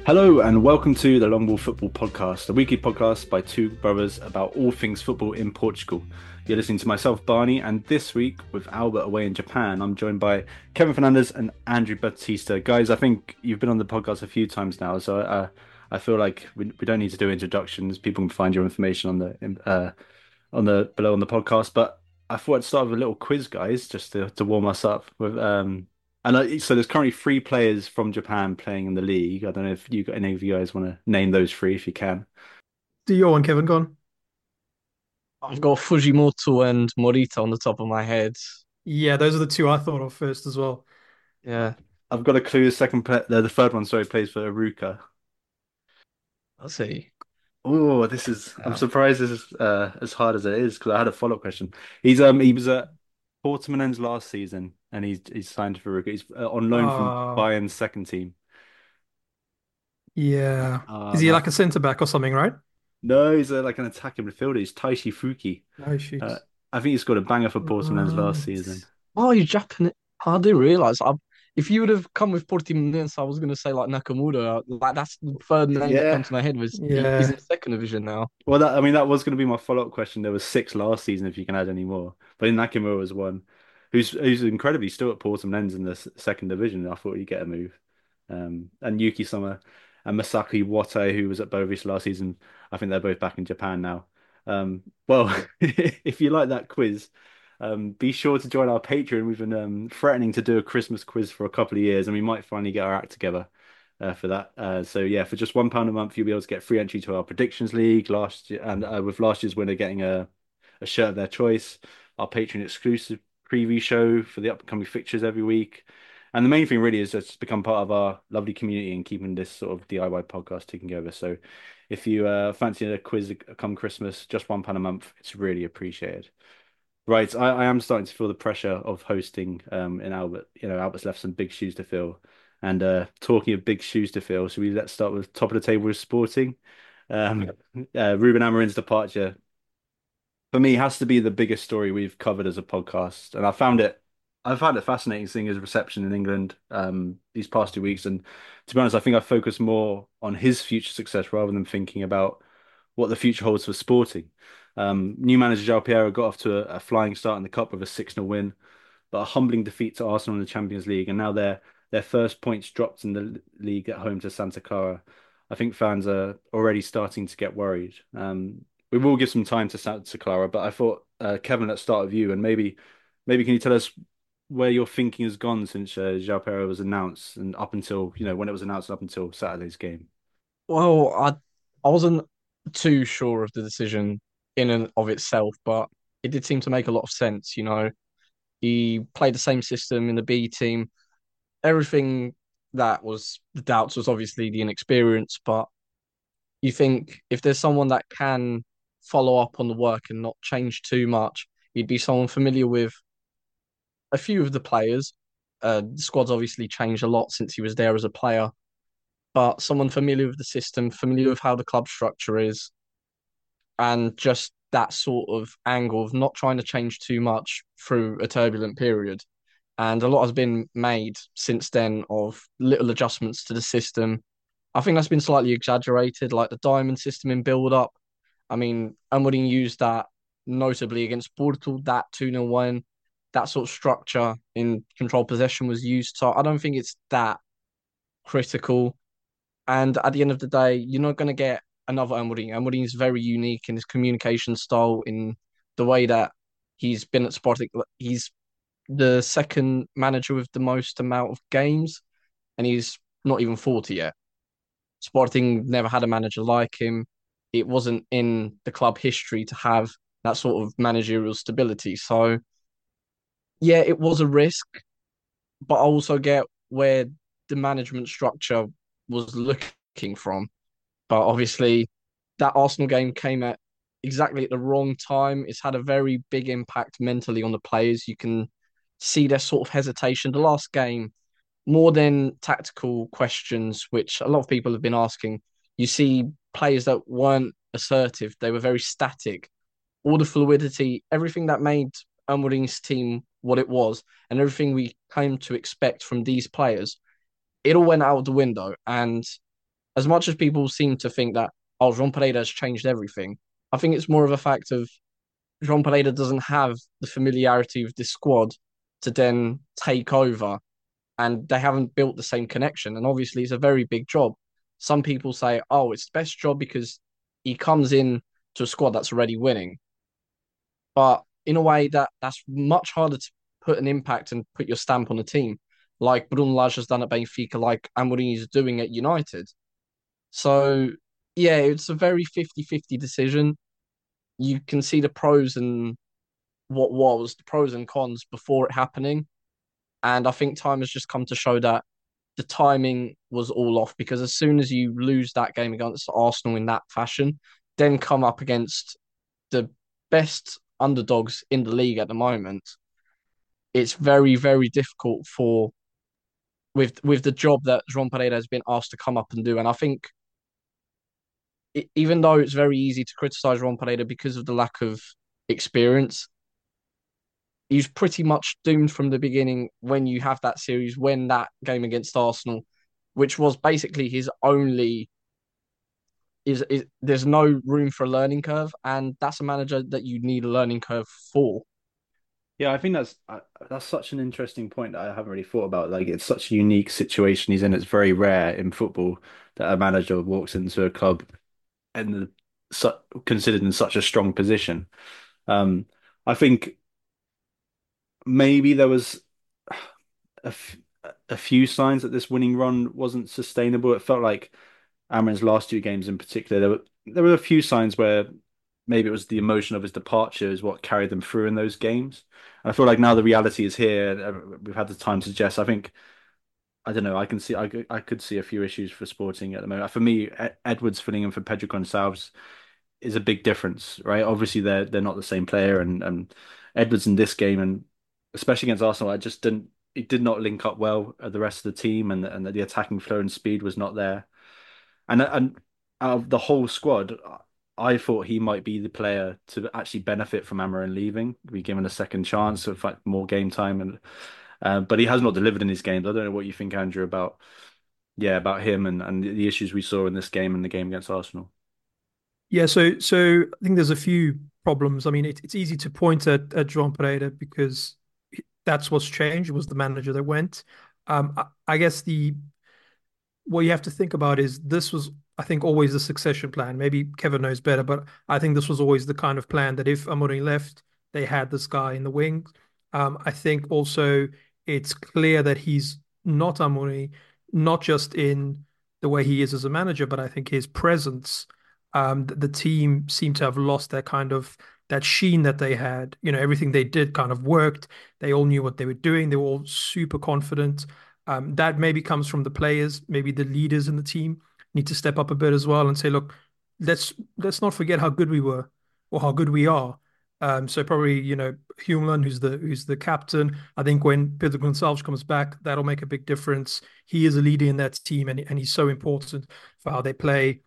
Hello and welcome to the Long Ball Football Podcast, a weekly podcast by two brothers about all things football in Portugal. You're listening to myself, Barney, and this week with Albert away in Japan, I'm joined by Kevin Fernandez and Andrew Batista. Guys, I think you've been on the podcast a few times now, so I feel like we don't need to do introductions. People can find your information on the below on the podcast. But I thought I'd start with a little quiz, guys, just to warm us up with so there's currently three players from Japan playing in the league. I don't know if any of you guys want to name those three if you can. Do your one, Kevin, gone? Um, I've got Fujimoto and Morita on the top of my head. yeah, Yeah, those are the two I thought of first as well. Yeah, I've got a clue. The third one, sorry, plays for Aruka. I'll see. Oh, I'm Yeah. surprised this is as hard as it is because I had a follow-up question. He was at Portimonense last season and he's signed for Aruka. He's on loan from Bayern's second team. Yeah. Is he No, like a centre back or something, right? no, he's like an attacking midfielder. He's Taishi Fuki. No Uh, shit. I think he scored a banger for Portimonense last Right. season. Oh, you're Japanese. I didn't realize. If you would have come with Portimonense, I was going to say like Nakamura. Like that's the third name that Yeah. comes to my head. He's in the second division now. Well, I mean, that was going to be my follow-up question. There was six last season, if you can add any more. But Nakamura was one, who's incredibly still at Portland in the second division. I thought he'd get a move. And Yuki Summer and Masaki Wate, who was at Bovis last season. I think they're both back in Japan now. Well, if you like that quiz, be sure to join our Patreon. We've been threatening to do a Christmas quiz for a couple of years, and we might finally get our act together for that. So yeah, for just £1 a month, you'll be able to get free entry to our predictions league last year, and with last year's winner getting a shirt of their choice, our Patreon exclusive preview show for the upcoming fixtures every week. And the main thing really is just become part of our lovely community and keeping this sort of DIY podcast ticking over. So if you fancy a quiz come Christmas, just £1 a month, it's really appreciated. Right, I am starting to feel the pressure of hosting in Albert. You know, Albert's left some big shoes to fill. And talking of big shoes to fill, so let's start with top of the table with Sporting. Um, Ruben Amorim's departure for me has to be the biggest story we've covered as a podcast, and I found it fascinating seeing his reception in England these past 2 weeks. And to be honest, I think I focused more on his future success rather than thinking about what the future holds for Sporting. New manager João Pereira got off to a flying start in the cup with a 6-0 win, but a humbling defeat to Arsenal in the Champions League, and now their first points dropped in the league at home to Santa Clara. I think fans are already starting to get worried. We will give some time to Santa Clara, but I thought Kevin, let's start with you, and maybe can you tell us where your thinking has gone since João Pereira was announced and up until when it was announced up until Saturday's game. Well, I wasn't too sure of the decision in and of itself, but it did seem to make a lot of sense. He played the same system in the B team. Everything that was the doubts was obviously the inexperience, but you think if there's someone that can follow up on the work and not change too much, he'd be someone familiar with a few of the players. The squad's obviously changed a lot since he was there as a player, but someone familiar with the system, familiar with how the club structure is, and just that sort of angle of not trying to change too much through a turbulent period. And a lot has been made since then of little adjustments to the system. I think that's been slightly exaggerated, like the diamond system in build up. I mean, Amorim used that notably against Porto, that 2-0 win, that sort of structure in control possession was used. So I don't think it's that critical. And at the end of the day, you're not going to get another Amorim. Amorim is very unique in his communication style, in the way that he's been at Sporting. He's the second manager with the most amount of games, and he's not even 40 yet. Sporting never had a manager like him. It wasn't in the club history to have that sort of managerial stability. So, yeah, it was a risk, but I also get where the management structure was looking from. But obviously, that Arsenal game came at exactly at the wrong time. It's had a very big impact mentally on the players. You can see their sort of hesitation. The last game, more than tactical questions, which a lot of people have been asking, you see players that weren't assertive. They were very static. All the fluidity, everything that made Amorim's team what it was, and everything we came to expect from these players, it all went out of the window. And as much as people seem to think that, oh, Jean Pereira has changed everything, I think it's more of a fact of Jean Pereira doesn't have the familiarity with this squad to then take over, and they haven't built the same connection. And obviously, it's a very big job. Some people say, oh, it's the best job because he comes in to a squad that's already winning. But in a way, that's much harder to put an impact and put your stamp on a team, like Bruno Lage has done at Benfica, like Amorim is doing at United. So, yeah, it's a very 50-50 decision. You can see the pros and what was the pros and cons before it happening. And I think time has just come to show that the timing was all off because as soon as you lose that game against Arsenal in that fashion, then come up against the best underdogs in the league at the moment, it's very, very difficult for with the job that João Pereira has been asked to come up and do. And I think even though it's very easy to criticize João Pereira because of the lack of experience, he's pretty much doomed from the beginning when you have that series, when that game against Arsenal, which was basically his only is there's no room for a learning curve, and that's a manager that you need a learning curve for. Yeah, I think that's such an interesting point that I haven't really thought about. Like, it's such a unique situation he's in. It's very rare in football that a manager walks into a club and su considered in such a strong position. Um, I think maybe there was a, f a few signs that this winning run wasn't sustainable. It felt like Amarin's last two games in particular, there were a few signs where maybe it was the emotion of his departure is what carried them through in those games. And I feel like now the reality is here. We've had the time to digest. I think I don't know. I could see a few issues for Sporting at the moment. For me, Edwards filling in for Pedro Gonçalves is a big difference, right? Obviously, they're not the same player, and Edwards in this game, and especially against Arsenal, I just didn't. It did not link up well at the rest of the team, and the attacking flow and speed was not there. And out of the whole squad, I thought he might be the player to actually benefit from Amarin leaving, be given a second chance, in fact, more game time, and but he has not delivered in his games. I don't know what you think, Andrew, about about him and the issues we saw in this game and the game against Arsenal. Yeah, so I think there's a few problems. I mean, it's easy to point at João Pereira because that's what's changed. It was the manager that went. I guess the what you have to think about is this was, I think, always the succession plan. Maybe Kevin knows better, but I think this was always the kind of plan that if Amorim left, they had this guy in the wings. I think also it's clear that he's not Amorim, not just in the way he is as a manager, but I think his presence. The team seemed to have lost their kind of that sheen that they had. You know, everything they did kind of worked. They all knew what they were doing. They were all super confident. That maybe comes from the players, maybe the leaders in the team need to step up a bit as well and say, look, let's not forget how good we were or how good we are. So probably, Humeland, who's the captain. I think when Pedro Gonçalves comes back, that'll make a big difference. He is a leader in that team, and he's so important for how they play.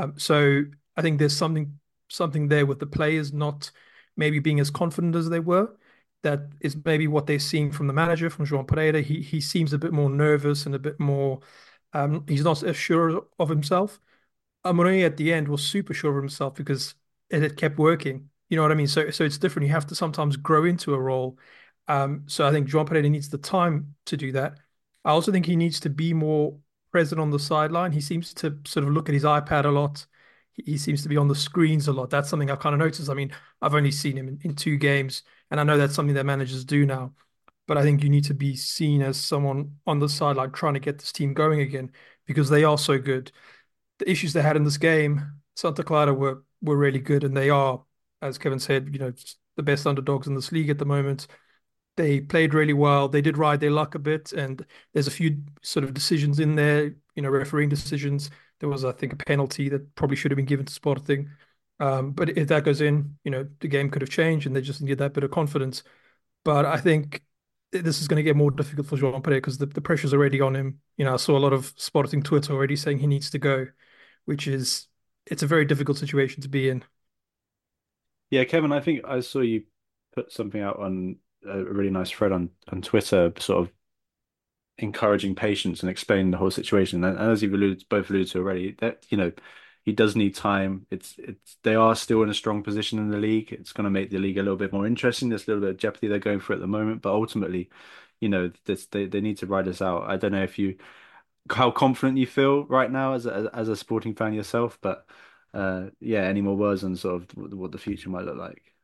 So I think there's something there with the players not maybe being as confident as they were. That is maybe what they're seeing from the manager, from João Pereira. He seems a bit more nervous and a bit more. He's not as sure of himself. Amorim at the end was super sure of himself because it had kept working. You know what I mean? So it's different. You have to sometimes grow into a role. So I think João Pereira needs the time to do that. I also think he needs to be more present on the sideline. He seems to sort of look at his iPad a lot. He seems to be on the screens a lot. That's something I've kind of noticed. I mean, I've only seen him in two games, and I know that's something that managers do now. But I think you need to be seen as someone on the sideline trying to get this team going again because they are so good. The issues they had in this game, Santa Clara were really good, and they are, as Kevin said, the best underdogs in this league at the moment. They played really well. They did ride their luck a bit, and there's a few sort of decisions in there, refereeing decisions. There was, I think, a penalty that probably should have been given to Sporting. But if that goes in, the game could have changed, and they just need that bit of confidence. But I think this is going to get more difficult for João Pereira because the pressure's already on him. I saw a lot of Sporting Twitter already saying he needs to go, which is it's a very difficult situation to be in. Yeah, Kevin, I think I saw you put something out on a really nice thread on Twitter, sort of encouraging patience and explaining the whole situation. And as you've both alluded to already, that he does need time. It's they are still in a strong position in the league. It's going to make the league a little bit more interesting. There's a little bit of jeopardy they're going through at the moment, but ultimately, they need to ride us out. I don't know if you how confident you feel right now as a sporting fan yourself, but yeah, any more words on sort of what the future might look like?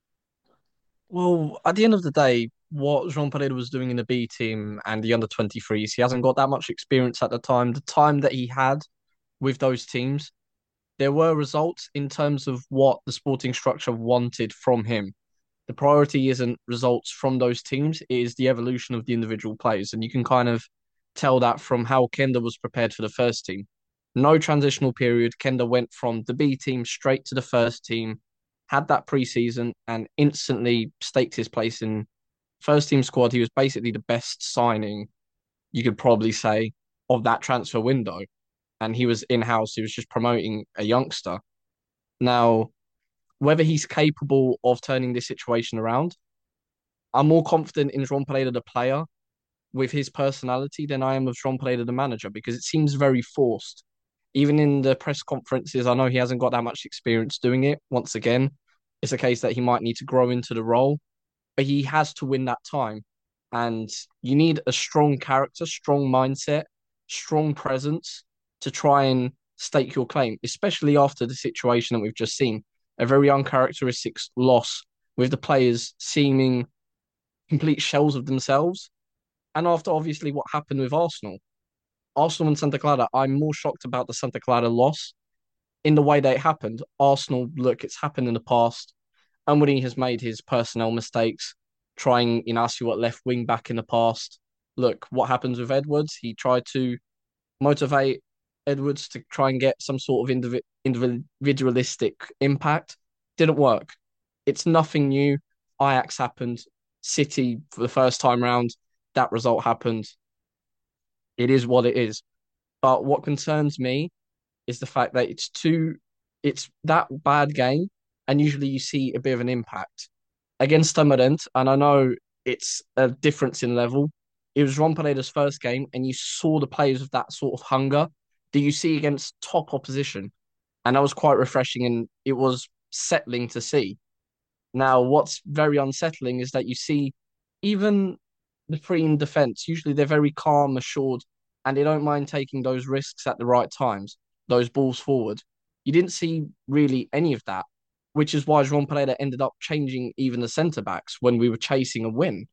Well, at the end of the day, what Jean Pereira was doing in the B team and the under 23s, he hasn't got that much experience at the time. The time that he had with those teams, there were results in terms of what the sporting structure wanted from him. The priority isn't results from those teams, it is the evolution of the individual players. And you can kind of tell that from how Kenda was prepared for the first team. No transitional period. Kenda went from the B team straight to the first team, had that preseason, and instantly staked his place in first team squad. He was basically the best signing, you could probably say, of that transfer window. And he was in house, he was just promoting a youngster. Now, whether he's capable of turning this situation around, I'm more confident in João Pereira, the player, with his personality than I am with João Pereira, the manager, because it seems very forced. Even in the press conferences, I know he hasn't got that much experience doing it. Once again, it's a case that he might need to grow into the role, but he has to win that time. And you need a strong character, strong mindset, strong presence to try and stake your claim, especially after the situation that we've just seen. A very uncharacteristic loss with the players seeming complete shells of themselves. And after obviously what happened with Arsenal. Arsenal and Santa Clara, I'm more shocked about the Santa Clara loss in the way that it happened. Arsenal, look, it's happened in the past. Amorim has made his personnel mistakes, trying Inacio at left wing back in the past. Look, what happens with Edwards? He tried to motivate Edwards to try and get some sort of individualistic impact. Didn't work. It's nothing new. Ajax happened. City for the first time round. That result happened. It is what it is. But what concerns me is the fact that it's that bad game, and usually you see a bit of an impact against Tamarent. And I know it's a difference in level. It was Ron Pereira's first game, and you saw the players with that sort of hunger that you see against top opposition, and that was quite refreshing, and it was settling to see. Now, what's very unsettling is that you see even the three in defence, usually they're very calm, assured, and they don't mind taking those risks at the right times, those balls forward. You didn't see really any of that, which is why João Pereira ended up changing even the centre backs when we were chasing a win.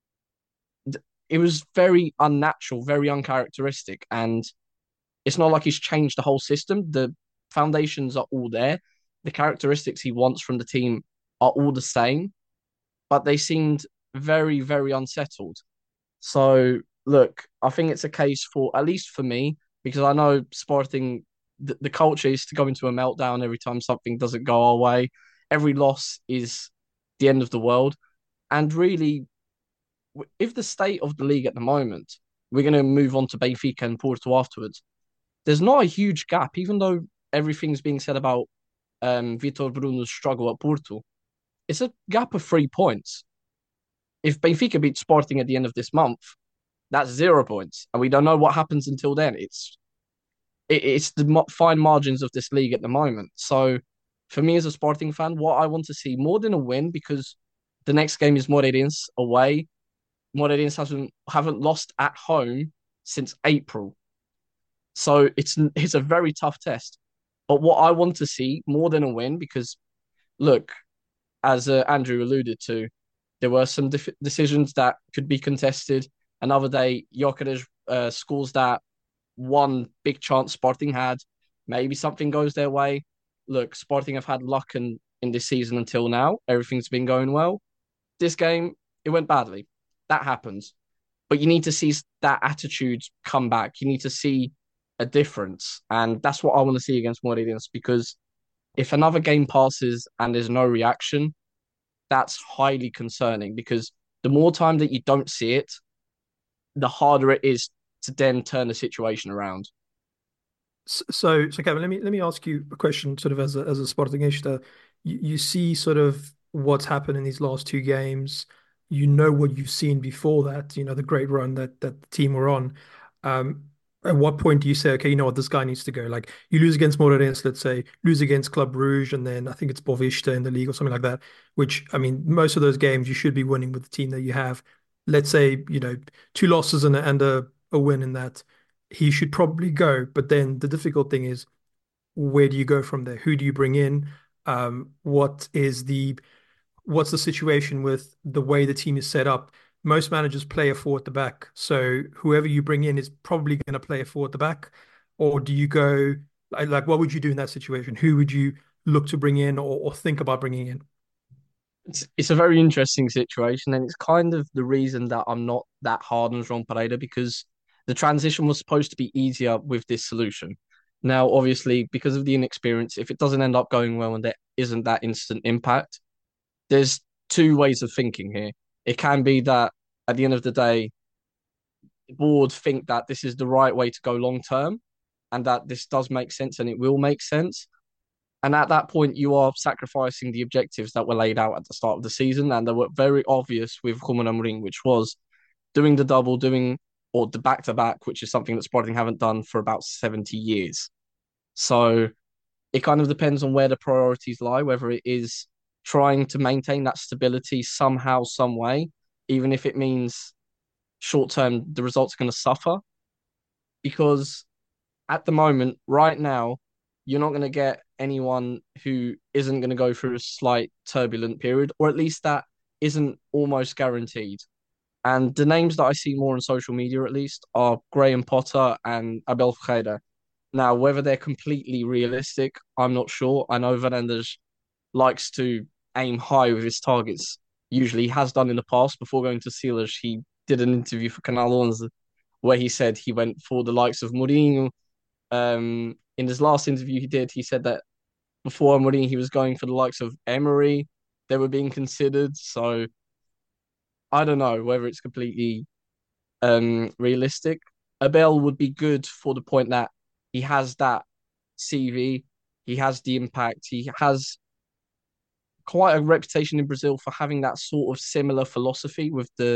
It was very unnatural, very uncharacteristic, and it's not like he's changed the whole system. The foundations are all there. The characteristics he wants from the team are all the same, but they seemed very, very unsettled. So, look, I think it's a case for, at least for me, because I know Sporting, the culture is to go into a meltdown every time something doesn't go our way. Every loss is the end of the world. And really, if the state of the league at the moment, we're going to move on to Benfica and Porto afterwards. There's not a huge gap, even though everything's being said about Vitor Bruno's struggle at Porto. It's a gap of 3 points. If Benfica beat Sporting at the end of this month, that's 0 points, and we don't know what happens until then. It's the fine margins of this league at the moment. So, for me as a Sporting fan, what I want to see more than a win, because the next game is Moreirense away. Moreirense haven't lost at home since April, so it's a very tough test. But what I want to see more than a win, because look, as Andrew alluded to, there were some decisions that could be contested. Another day, Gyökeres scores that one big chance Sporting had. Maybe something goes their way. Look, Sporting have had luck in this season until now. Everything's been going well. This game, it went badly. That happens. But you need to see that attitude come back. You need to see a difference. And that's what I want to see against Moreirense, because if another game passes and there's no reaction, that's highly concerning, because the more time that you don't see it, the harder it is to then turn the situation around. So Kevin, let me ask you a question, sort of as a Sportingista. You see sort of what's happened in these last two games. you know what you've seen before that, the great run that the team were on. Um, at what point do you say, okay, you know what, this guy needs to go? Like you lose against Moreirense, let's say, lose against Club Rouge, and then I think it's Boavista in the league or something like that. Which I mean, most of those games you should be winning with the team that you have. Let's say, two losses and a win in that. He should probably go. But then the difficult thing is, where do you go from there? Who do you bring in? What's the situation with the way the team is set up? Most managers play a four at the back, so whoever you bring in is probably going to play a four at the back. Or do you go like what would you do in that situation? Who would you look to bring in or think about bringing in? It's a very interesting situation, and it's kind of the reason that I'm not that hard on João Pereira because the transition was supposed to be easier with this solution. Now, obviously, because of the inexperience, if it doesn't end up going well and there isn't that instant impact, there's two ways of thinking here. It can be that at the end of the day, the board think that this is the right way to go long term and that this does make sense and it will make sense. And at that point, you are sacrificing the objectives that were laid out at the start of the season. And they were very obvious with Ruben Amorim, which was doing the double, or the back to back, which is something that Sporting haven't done for about 70 years. So it kind of depends on where the priorities lie, whether it is trying to maintain that stability somehow, some way, even if it means short term, the results are going to suffer. Because at the moment, right now, you're not going to get anyone who isn't going to go through a slight turbulent period, or at least that isn't almost guaranteed. And the names that I see more on social media, at least, are Graham Potter and Abel Ferreira. Now, whether they're completely realistic, I'm not sure. I know Fernandes likes to aim high with his targets. Usually, he has done in the past. Before going to Steelers, he did an interview for Canal 11 where he said he went for the likes of Mourinho. In his last interview he did, he said that before Mourinho, he was going for the likes of Emery. They were being considered. So I don't know whether it's completely realistic. Abel would be good for the point that he has that CV, he has the impact, he has quite a reputation in Brazil for having that sort of similar philosophy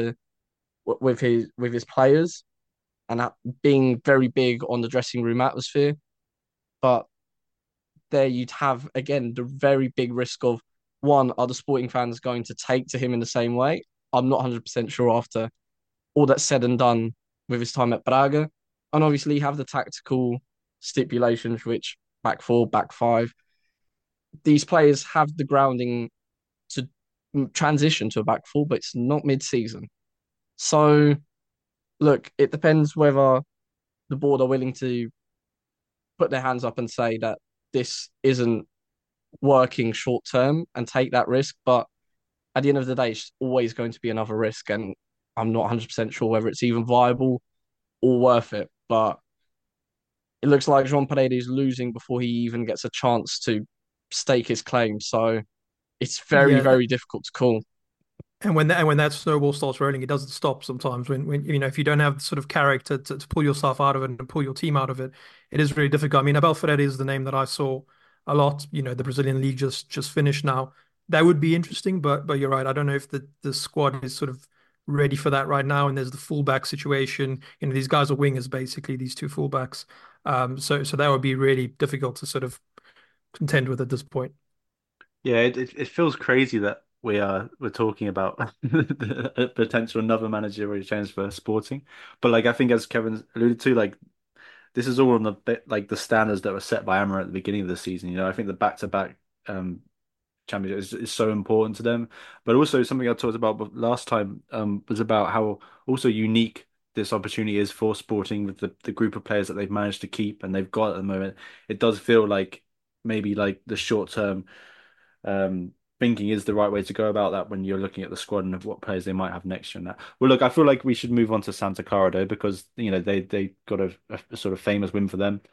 with his players and that being very big on the dressing room atmosphere. But there you'd have again the very big risk of one, are the Sporting fans going to take to him in the same way? I'm not 100% sure after all that's said and done with his time at Braga. And obviously, you have the tactical stipulations, which back four, back five. These players have the grounding to transition to a back four, but it's not mid season. So, look, it depends whether the board are willing to put their hands up and say that this isn't working short term and take that risk. But at the end of the day, it's always going to be another risk. And I'm not 100% sure whether it's even viable or worth it. But it looks like Jean Pereira is losing before he even gets a chance to stake his claim. So it's very, Yeah, very difficult to call. and when that snowball starts rolling, it doesn't stop sometimes. When if you don't have the sort of character to pull yourself out of it and pull your team out of it, it is really difficult. I mean, Abel Ferreira is the name that I saw a lot. The Brazilian league just finished now. That would be interesting, but you're right. I don't know if the squad is sort of ready for that right now. And there's the fullback situation. These guys are wingers basically, these two fullbacks. So that would be really difficult to sort of contend with at this point. Yeah, it feels crazy that we're talking about a potential another managerial change for Sporting, but like I think as Kevin alluded to, like this is all on the bit like the standards that were set by Amara at the beginning of the season. I think the back-to-back championship is so important to them, but also something I talked about last time was about how also unique this opportunity is for Sporting with the group of players that they've managed to keep and they've got at the moment. It does feel like maybe like the short term thinking is the right way to go about that when you're looking at the squad and of what players they might have next year and that. Well, look, I feel like we should move on to Santa Clara though, because they got a sort of famous win for them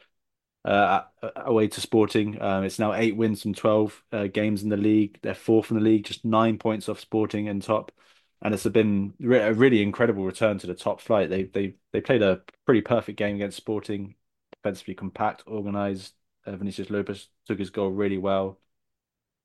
away to Sporting. It's now 8 wins from 12 games in the league. They're fourth in the league, just 9 points off Sporting and top. And it's been a really incredible return to the top flight. They played a pretty perfect game against Sporting, defensively compact, organized. Vinicius Lopez took his goal really well.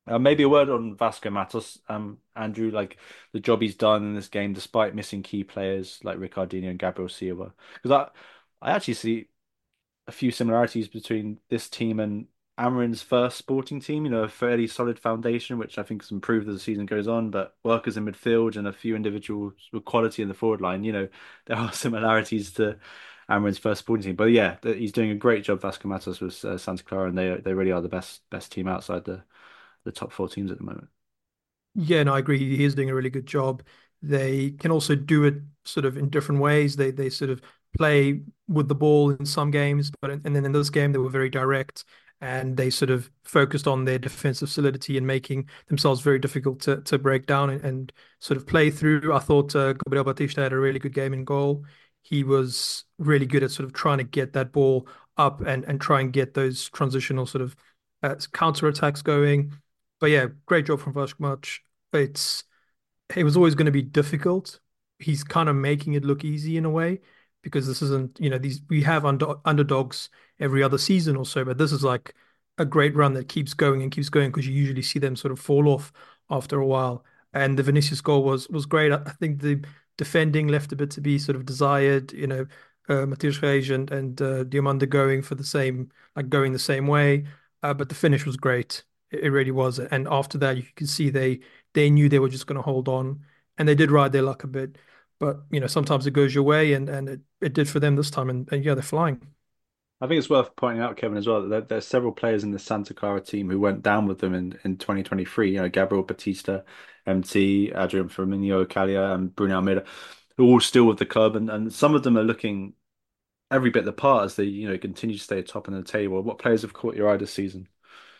Maybe a word on Vasco Matos, Andrew, like the job he's done in this game, despite missing key players like Ricardinho and Gabriel Silva. Because I actually see a few similarities between this team and Amarin's first sporting team. You know, a fairly solid foundation, which I think has improved as the season goes on. But workers in midfield and a few individuals with quality in the forward line. You know, there are similarities to Amarin's first sporting team. But yeah, he's doing a great job, Vasco Matos, with Santa Clara, and they really are the best team outside the top four teams at the moment. Yeah, no, I agree. He is doing a really good job. They can also do it sort of in different ways. They sort of play with the ball in some games, and then in this game they were very direct and they sort of focused on their defensive solidity and making themselves very difficult to break down and sort of play through. I thought Gabriel Batista had a really good game in goal. He was really good at sort of trying to get that ball up and try and get those transitional sort of counter attacks going. But yeah, great job from Vash. It's it was always going to be difficult. He's kind of making it look easy in a way because this isn't, these we have underdogs every other season or so, but this is like a great run that keeps going and keeps going because you usually see them sort of fall off after a while. And the Vinicius goal was great. I think the defending left a bit to be sort of desired. Matheus Reis and Diomande going for the same, like going the same way. But the finish was great. It really was. And after that, you can see they knew they were just going to hold on, and they did ride their luck a bit. But sometimes it goes your way, and it did for them this time. And yeah, they're flying. I think it's worth pointing out, Kevin, as well, that there's several players in the Santa Clara team who went down with them in 2023. You know, Gabriel Batista, MT, Adrian Firmino, Calia, and Bruno Almeida, who are all still with the club, and some of them are looking every bit the part as they, continue to stay atop in the table. What players have caught your eye this season?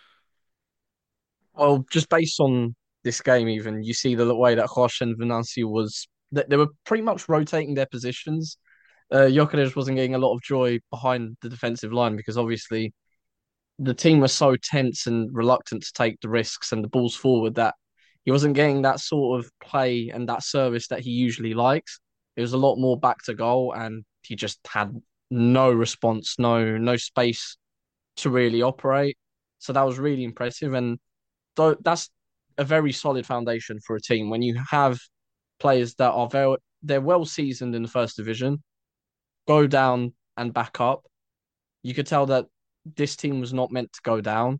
Well, just based on this game, even you see the way that Roche and Venancio was that they were pretty much rotating their positions. Gyökeres wasn't getting a lot of joy behind the defensive line because obviously the team was so tense and reluctant to take the risks and the balls forward that he wasn't getting that sort of play and that service that he usually likes. It was a lot more back to goal, and he just had no response, no space to really operate. So that was really impressive, and that's a very solid foundation for a team when you have players that are they're well seasoned in the first division, go down and back up. You could tell that this team was not meant to go down.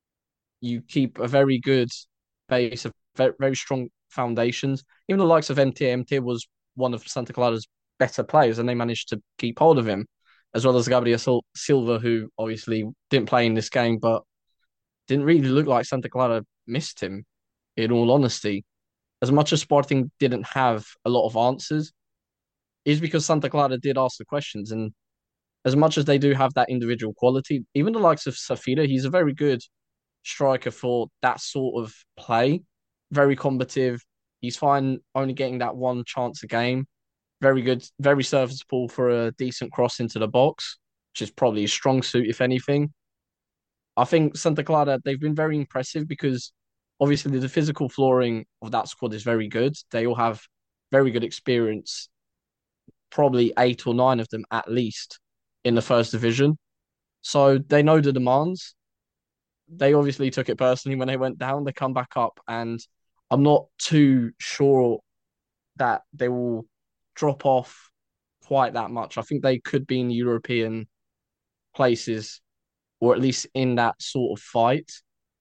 You keep a very good base of very strong foundations. Even the likes of MT. MT was one of Santa Clara's better players, and they managed to keep hold of him, as well as Gabriel Silva, who obviously didn't play in this game, but didn't really look like Santa Clara missed him, in all honesty. As much as Sporting didn't have a lot of answers, is because Santa Clara did ask the questions. And as much as they do have that individual quality, even the likes of Safira, he's a very good striker for that sort of play. Very combative. He's fine only getting that one chance a game. Very good, very serviceable for a decent cross into the box, which is probably a strong suit, if anything. I think Santa Clara, they've been very impressive because obviously the physical flooring of that squad is very good. They all have very good experience, probably eight or nine of them at least in the first division. So they know the demands. They obviously took it personally when they went down. They come back up, and I'm not too sure that they will drop off quite that much. I think they could be in European places, or at least in that sort of fight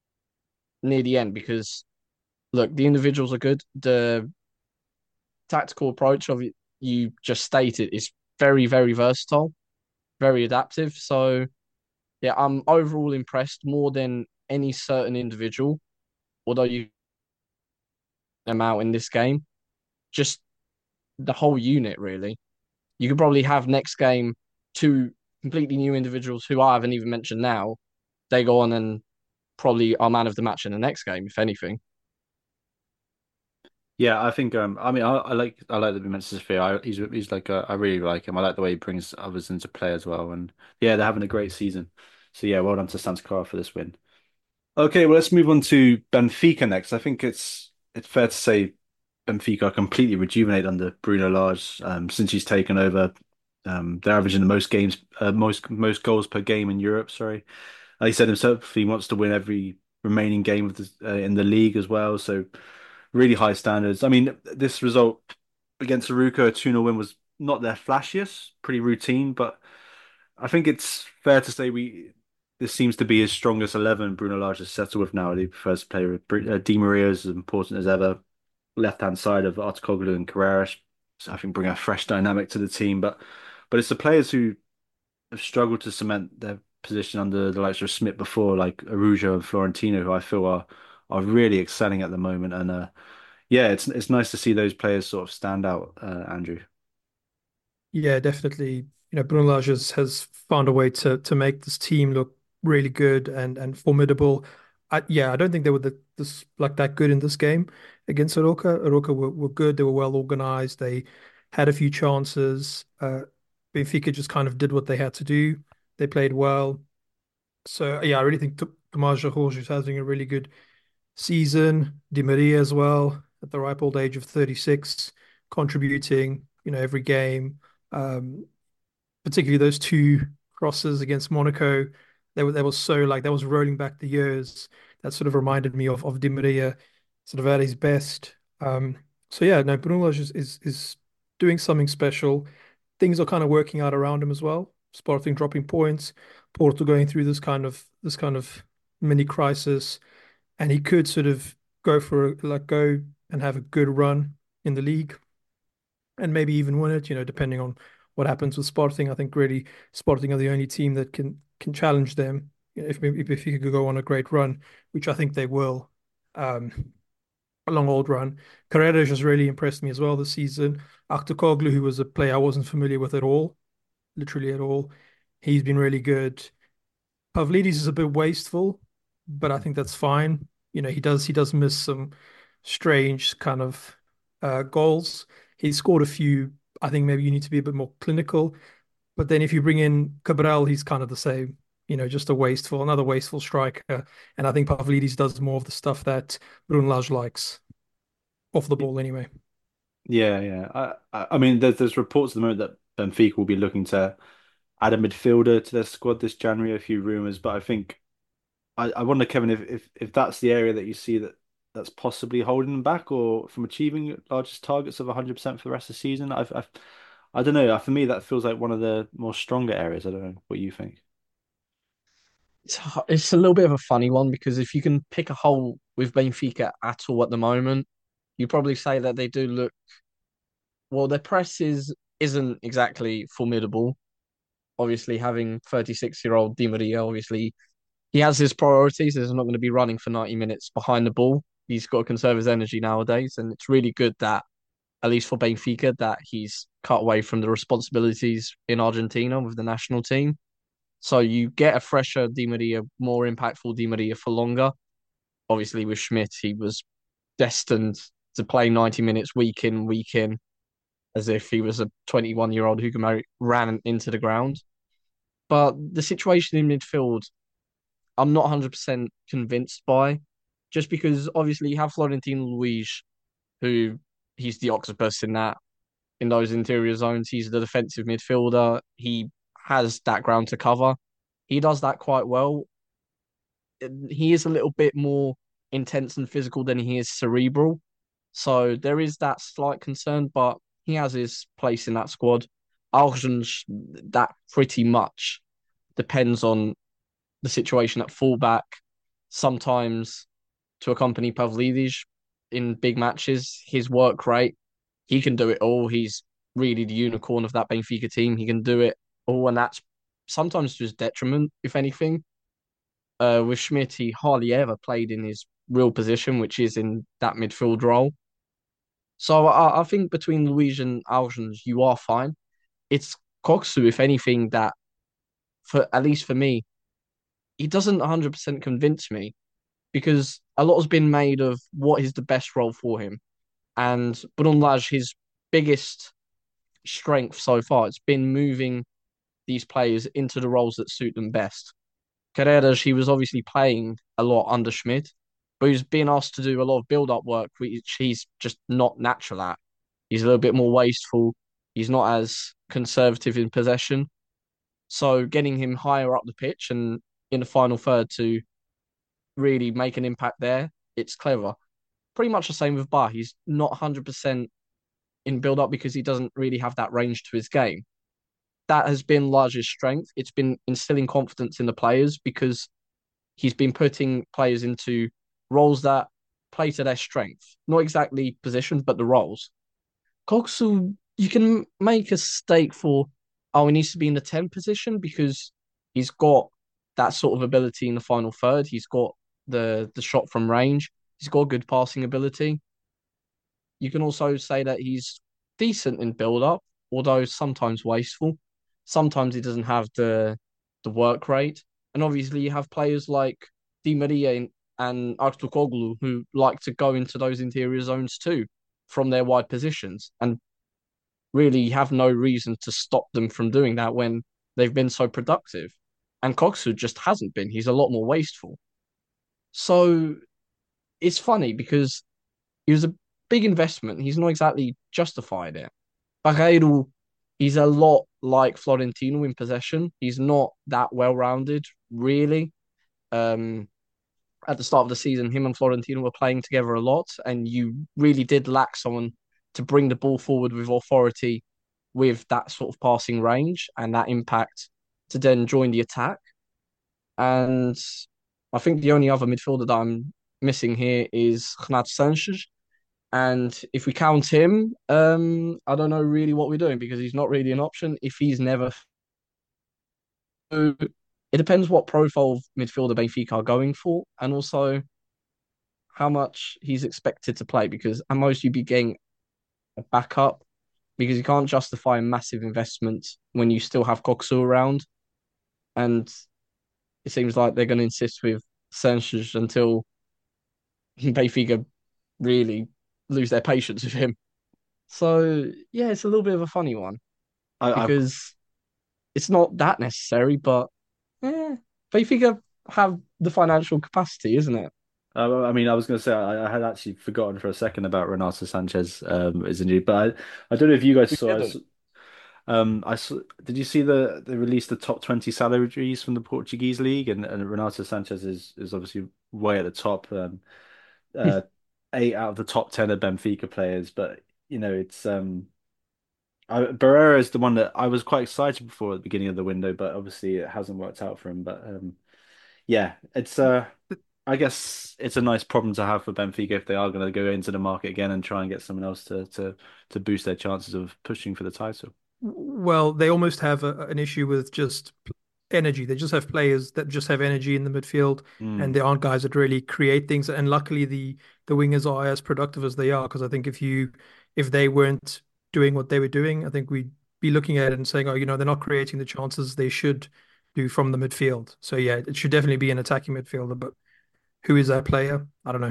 near the end, because look, the individuals are good. The tactical approach of it, you just stated, is very, very versatile, very adaptive. So yeah, I'm overall impressed more than any certain individual, although you them out in this game. Just the whole unit, really. You could probably have next game two completely new individuals who I haven't even mentioned now. They go on and probably are man of the match in the next game, if anything. Yeah, I think I mean I like that we mentioned Sophia. He's like I really like him. I like the way he brings others into play as well. And yeah, they're having a great season. So yeah, well done to Santa Clara for this win. Okay, well let's move on to Benfica next. I think it's fair to say Benfica are completely rejuvenated under Bruno Lage since he's taken over. They're averaging the most games, most goals per game in Europe. Sorry, he said himself he wants to win every remaining game of in the league as well. So really high standards. I mean, this result against Arouca, a 2-0 win was not their flashiest, pretty routine, but I think it's fair to say this seems to be his strongest 11 Bruno Lage has settled with now. He prefers to play with Di Maria as important as ever, left-hand side of Artukoğlu and Carreras. So I think bring a fresh dynamic to the team, but it's the players who have struggled to cement their position under the likes of Smith before, like Arujo and Florentino, who I feel are really excelling at the moment. And yeah, it's nice to see those players sort of stand out, Andrew. Yeah, definitely. Bruno Lage has found a way to make this team look really good and formidable. I don't think they were this like that good in this game against Aroca. Aroca were good. They were well organized. They had a few chances. Benfica just kind of did what they had to do. They played well. So yeah, I really think Tomás Jorge is having a really good season. Di Maria as well at the ripe old age of 36, contributing, every game. Um, Particularly those two crosses against Monaco. They were so like that was rolling back the years. That sort of reminded me of Di Maria, sort of at his best. So yeah, no, Bruno Lage is doing something special. Things are kind of working out around him as well. Sporting dropping points, Porto going through this kind of mini crisis, and he could sort of go and have a good run in the league and maybe even win it, depending on what happens with Sporting. I think really Sporting are the only team that can challenge them. If he could go on a great run, which I think they will, um, a long old run. Carreras has really impressed me as well this season. Aktoglu, who was a player I wasn't familiar with at all, literally at all, he's been really good. Pavlidis is a bit wasteful, but I think that's fine. He does miss some strange kind of goals. He scored a few. I think maybe you need to be a bit more clinical. But then if you bring in Cabral, he's kind of the same. Just another wasteful striker. And I think Pavlidis does more of the stuff that Bruno Lage likes off the ball anyway. Yeah, yeah. I mean, there's reports at the moment that Benfica will be looking to add a midfielder to their squad this January. A few rumors, but I think I wonder, Kevin, if that's the area that you see that's possibly holding them back or from achieving largest targets of 100% for the rest of the season. I don't know. For me, that feels like one of the more stronger areas. I don't know what you think. It's a little bit of a funny one because if you can pick a hole with Benfica at all at the moment, you probably say that they do look well. Their press isn't exactly formidable. Obviously, having 36-year-old Di Maria, obviously he has his priorities. He's not going to be running for 90 minutes behind the ball. He's got to conserve his energy nowadays, and it's really good that at least for Benfica that he's cut away from the responsibilities in Argentina with the national team. So you get a fresher Di Maria, more impactful Di Maria for longer. Obviously, with Schmidt, he was destined to play 90 minutes week in, week in, as if he was a 21-year-old who ran into the ground. But the situation in midfield, I'm not 100% convinced by, just because obviously you have Florentino Luis, who he's the octopus in those interior zones. He's the defensive midfielder. He has that ground to cover. He does that quite well. He is a little bit more intense and physical than he is cerebral. So there is that slight concern, but he has his place in that squad. Arjun's that pretty much depends on the situation at fullback. Sometimes to accompany Pavlidis in big matches, his work rate, he can do it all. He's really the unicorn of that Benfica team. He can do it all, and that's sometimes to his detriment, if anything. With Schmidt, he hardly ever played in his real position, which is in that midfield role. So I think between Luis and Algens, you are fine. It's Koksu, if anything, that for at least for me, he doesn't 100% convince me because a lot has been made of what is the best role for him. And Bruno Lage, his biggest strength so far, it's been moving these players into the roles that suit them best. Carreras, he was obviously playing a lot under Schmidt, but he's been asked to do a lot of build-up work, which he's just not natural at. He's a little bit more wasteful. He's not as conservative in possession. So getting him higher up the pitch and in the final third to really make an impact there, it's clever. Pretty much the same with Bar. He's not 100% in build up because he doesn't really have that range to his game. That has been largely his strength. It's been instilling confidence in the players because he's been putting players into roles that play to their strength. Not exactly positions, but the roles. Koksu, you can make a stake for, oh, he needs to be in the 10 position because he's got that sort of ability in the final third. He's got the shot from range. He's got good passing ability. You can also say that he's decent in build up, although sometimes wasteful. Sometimes he doesn't have the work rate. And obviously you have players like Di Maria and Artukoğlu who like to go into those interior zones too from their wide positions and really have no reason to stop them from doing that when they've been so productive. And Koksu just hasn't been. He's a lot more wasteful. So it's funny because it was a big investment. He's not exactly justified it. Barreiro, he's a lot like Florentino in possession. He's not that well rounded, really. Um, at the start of the season, him and Florentino were playing together a lot, and you really did lack someone to bring the ball forward with authority, with that sort of passing range and that impact to then join the attack. And I think the only other midfielder that I'm missing here is Renato Sanches. And if we count him, I don't know really what we're doing because he's not really an option if he's never. So it depends what profile of midfielder Benfica are going for, and also how much he's expected to play. Because at most you'd be getting a backup because you can't justify a massive investment when you still have Coxu around, and it seems like they're going to insist with Sanchez until Benfica really lose their patience with him. So yeah, it's a little bit of a funny one I've because it's not that necessary, but yeah, Benfica have the financial capacity, isn't it? I mean, I was going to say I had actually forgotten for a second about Renato Sanchez as a new, but I don't know if you guys We saw. didn't. I saw. Did you see they released the top 20 salaries from the Portuguese league, and Renato Sanchez is obviously way at the top. Uh, 8 out of the top 10 are Benfica players, but it's Barrera is the one that I was quite excited before at the beginning of the window, but obviously it hasn't worked out for him. But yeah, it's I guess it's a nice problem to have for Benfica if they are going to go into the market again and try and get someone else to boost their chances of pushing for the title. Well, they almost have an issue with just energy. They just have players that just have energy in the midfield, and Mm, there aren't guys that really create things. And luckily, the wingers are as productive as they are. Because I think if they weren't doing what they were doing, I think we'd be looking at it and saying, oh, they're not creating the chances they should do from the midfield. So yeah, it should definitely be an attacking midfielder. But who is that player? I don't know.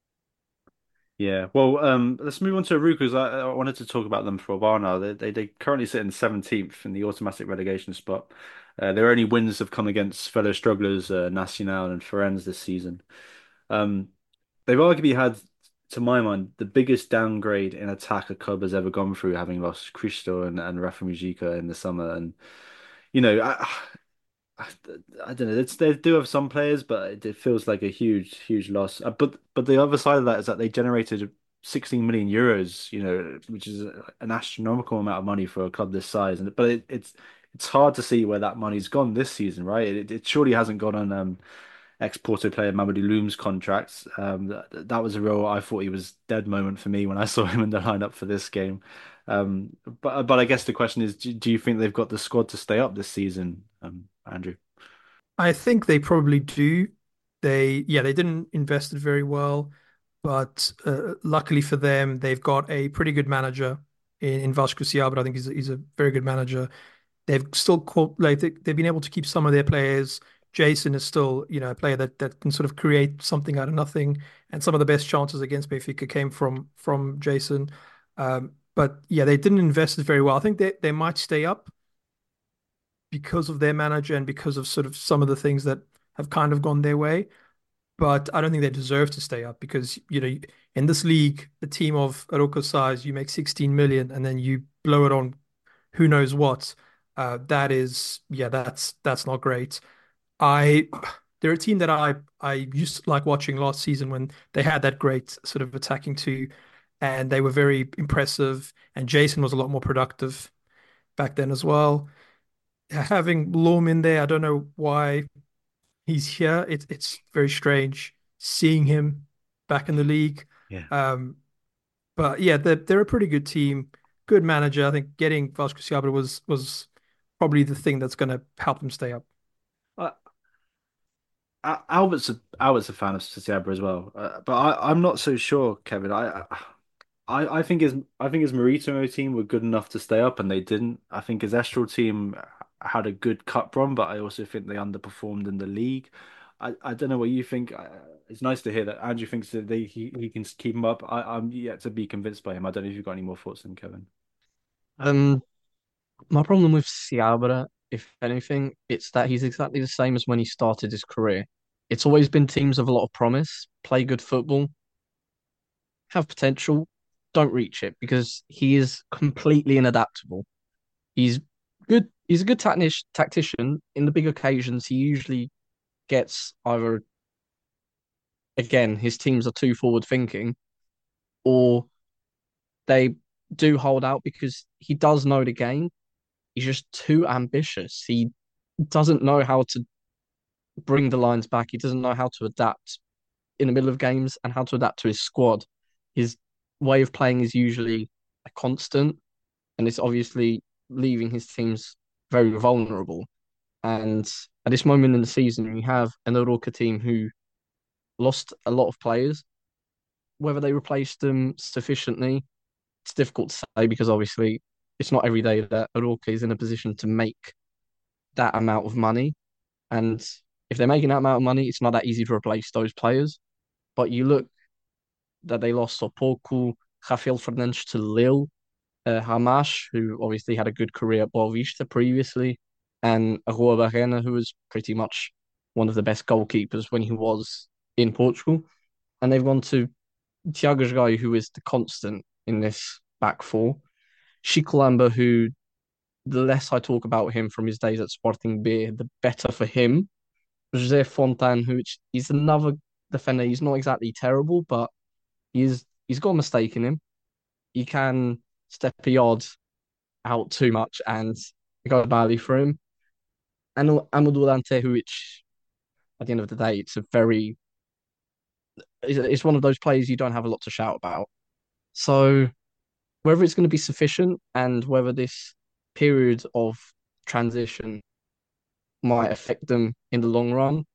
yeah. Well, let's move on to Aruca, 'cause I wanted to talk about them for a while now. They currently sit in 17th in the automatic relegation spot. Their only wins have come against fellow strugglers Nacional and Farense this season. Um, they've arguably had, to my mind, the biggest downgrade in attack a club has ever gone through, having lost Cristo and Rafa Mujica in the summer. And you know, I, I don't know. They do have some players, but it feels like a huge loss. But the other side of that is that they generated 16 million euros, which is an astronomical amount of money for a club this size. And but it's hard to see where that money's gone this season, right? It surely hasn't gone on ex-Porto player Mamadou Loum's contracts. That was a real I thought he was dead moment for me when I saw him in the lineup for this game. But I guess the question is, do you think they've got the squad to stay up this season, Andrew? I think they probably do. They didn't invest it very well, but luckily for them, they've got a pretty good manager in Vasco Seabra. I think he's a very good manager. They've still caught, like they've been able to keep some of their players. Jason is still, a player that can sort of create something out of nothing. And some of the best chances against Benfica came from Jason. But yeah, they didn't invest it very well. I think they might stay up because of their manager and because of sort of some of the things that have kind of gone their way. But I don't think they deserve to stay up because, in this league, a team of Aroko's size, you make 16 million and then you blow it on who knows what. That is, yeah, that's not great. I they're a team that I used to like watching last season when they had that great sort of attacking two, and they were very impressive. And Jason was a lot more productive back then as well. Having Loam in there, I don't know why he's here. It's very strange seeing him back in the league. Yeah. Um, but yeah, they're a pretty good team, good manager. I think getting Vasco Seabra was probably the thing that's going to help them stay up. Uh, Albert's a fan of Sciabra as well, but I'm not so sure, Kevin. I think his Marítimo team were good enough to stay up, and they didn't. I think his Estoril team had a good cup run, but I also think they underperformed in the league. I don't know what you think. It's nice to hear that Andrew thinks that he can keep him up. I'm yet to be convinced by him. I don't know if you've got any more thoughts than Kevin. Um, my problem with Seabra, if anything, it's that he's exactly the same as when he started his career. It's always been teams of a lot of promise, play good football, have potential, don't reach it because he is completely inadaptable. He's good. He's a good tactician. In the big occasions, he usually gets either, again, his teams are too forward thinking, or they do hold out because he does know the game. He's just too ambitious. He doesn't know how to bring the lines back. He doesn't know how to adapt in the middle of games and how to adapt to his squad. His way of playing is usually a constant, and it's obviously leaving his teams very vulnerable. And at this moment in the season, you have an Aroca team who lost a lot of players. Whether they replaced them sufficiently, it's difficult to say because obviously it's not every day that Aroca is in a position to make that amount of money. And if they're making that amount of money, it's not that easy to replace those players. But you look that they lost Sopoku, Rafael Fernandes to Lille, Hamash, who obviously had a good career at Boavista previously, and Rua Barrena, who was pretty much one of the best goalkeepers when he was in Portugal. And they've gone to Thiago Jogai, who is the constant in this back four. Chico Lamba, who the less I talk about him from his days at Sporting B, the better for him. Jose Fontan, who he's another defender. He's not exactly terrible, but he's got a mistake in him. He can step a yard out too much and it goes badly for him. And Amadou Dante, which at the end of the day, it's one of those players you don't have a lot to shout about. So whether it's going to be sufficient and whether this period of transition might affect them in the long run,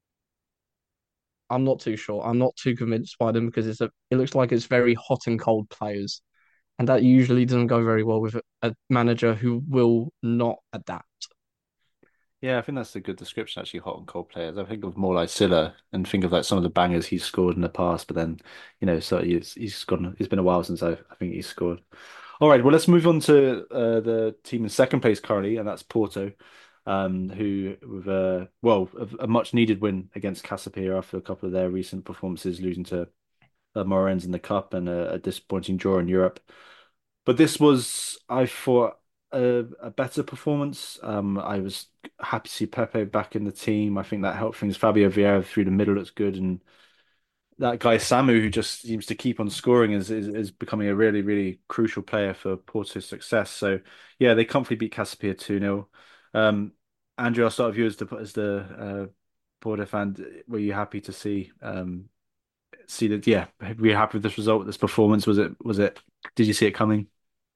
I'm not too sure. I'm not too convinced by them because it looks like it's very hot and cold players, and that usually doesn't go very well with a manager who will not adapt. Yeah, I think that's a good description, actually, hot and cold players. I think of more like Silla and think of like some of the bangers he's scored in the past, but then, so it's been a while since I think he's scored. All right, well, let's move on to the team in second place currently, and that's Porto, who with a much needed win against Casapia after a couple of their recent performances, losing to Moreirense in the cup and a disappointing draw in Europe. But this was, I thought, a better performance. I was happy to see Pepe back in the team. I think that helped things. Fabio Vieira through the middle looks good, and that guy Samu, who just seems to keep on scoring, is becoming a really, really crucial player for Porto's success. So yeah, they comfortably beat Casapia 2-0. Andrew, I'll start with you as the Porto fan. Were you happy to see that? Yeah, were you happy with this result, this performance? Was it? Did you see it coming?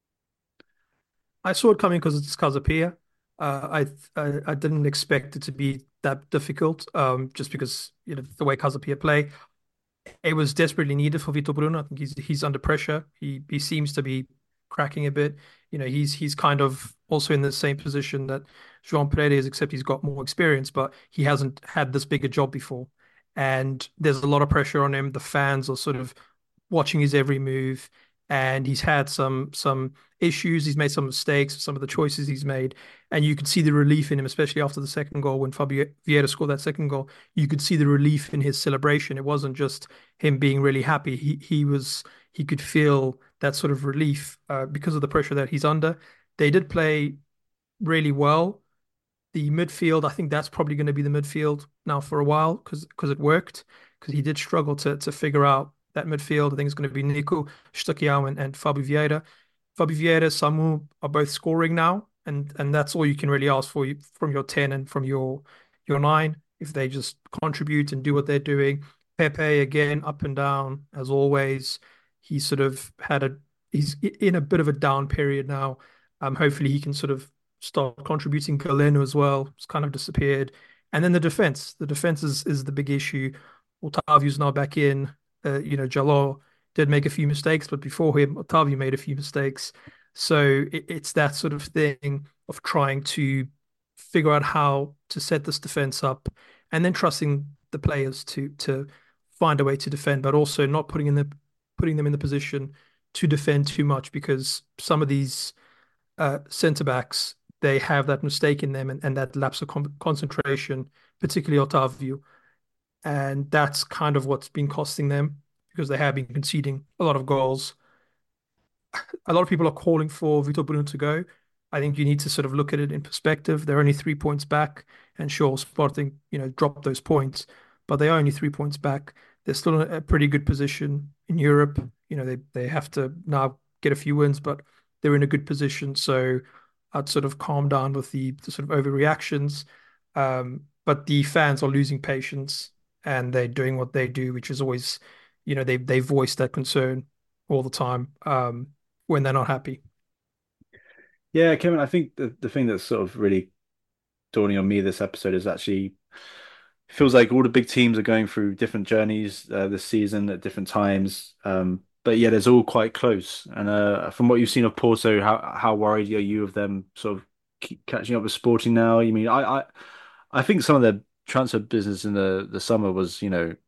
I saw it coming because it's Casapia. I didn't expect it to be that difficult. Just because the way Casapia play, it was desperately needed for Vitor Bruno. I think he's under pressure. He seems to be cracking a bit. He's kind of also in the same position that João Pereira is, except he's got more experience, but he hasn't had this bigger job before. And there's a lot of pressure on him. The fans are sort of watching his every move, and he's had some issues. He's made some mistakes, some of the choices he's made, and you could see the relief in him, especially after the second goal when Fabio Vieira scored that second goal. You could see the relief in his celebration. It wasn't just him being really happy. He could feel that sort of relief because of the pressure that he's under. They did play really well. The midfield, I think that's probably going to be the midfield now for a while because it worked. Because he did struggle to figure out that midfield. I think it's going to be Nico Stukiao and Fabio Vieira. Fabio Vieira, Samu are both scoring now, and that's all you can really ask for from your 10 and from your nine. If they just contribute and do what they're doing. Pepe again, up and down as always. He sort of had a he's in a bit of a down period now. Hopefully he can sort of start contributing. Galeno as well. It's kind of disappeared. And then the defense. The defense is the big issue. Otavio's now back in. Jalot did make a few mistakes, but before him, Otavio made a few mistakes. So it's that sort of thing of trying to figure out how to set this defense up and then trusting the players to find a way to defend, but also not putting them in the position to defend too much because some of these centre backs they have that mistake in them and that lapse of concentration, particularly Otavio, and that's kind of what's been costing them because they have been conceding a lot of goals. A lot of people are calling for Vitor Bruno to go. I think you need to sort of look at it in perspective. They're only 3 points back, and sure, Sporting, dropped those points, but they are only 3 points back. They're still in a pretty good position in Europe. They have to now get a few wins, but they're in a good position. So I'd sort of calm down with the sort of overreactions. But the fans are losing patience, and they're doing what they do, which is always, they voice that concern all the time. When they're not happy. Yeah, Kevin, I think the thing that's sort of really dawning on me this episode is actually feels like all the big teams are going through different journeys this season at different times. But yeah, it's all quite close. And from what you've seen of Porto, how worried are you of them sort of keep catching up with Sporting now? I mean, I think some of their transfer business in the summer was,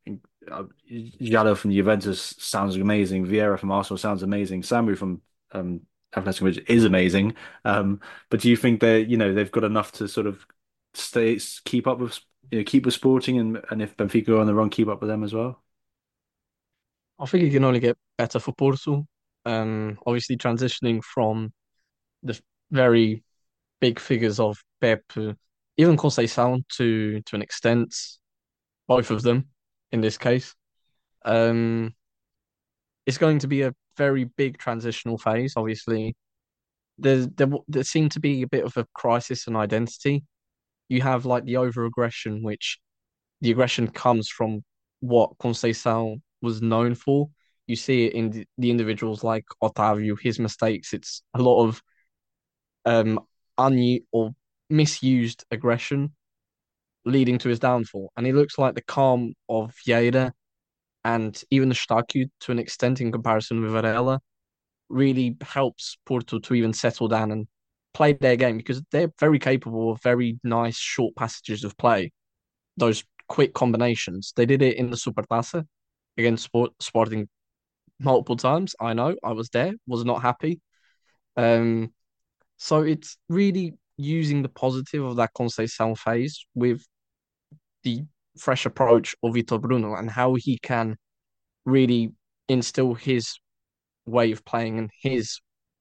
Jallo from Juventus sounds amazing. Vieira from Arsenal sounds amazing. Samu from Atletico Madrid is amazing. But do you think they've got enough to sort of keep up with keep with Sporting and if Benfica are on the run, keep up with them as well? I think it can only get better for Porto. Obviously, transitioning from the very big figures of Pep, even Conceição to an extent, both of them in this case. Um, it's going to be a very big transitional phase. Obviously, there seemed to be a bit of a crisis in identity. You have like the over aggression, which the aggression comes from what Conceição was known for. You see it in the individuals like Otavio, his mistakes. It's a lot of um or misused aggression leading to his downfall. And he looks like the calm of Vieira and even the Staku to an extent in comparison with Varela really helps Porto to even settle down and play their game because they're very capable of very nice short passages of play. Those quick combinations. They did it in the Supertaça against Sporting multiple times. I know I was there, was not happy. Um, so it's really using the positive of that Conceição phase with the fresh approach of Vitor Bruno and how he can really instill his way of playing and his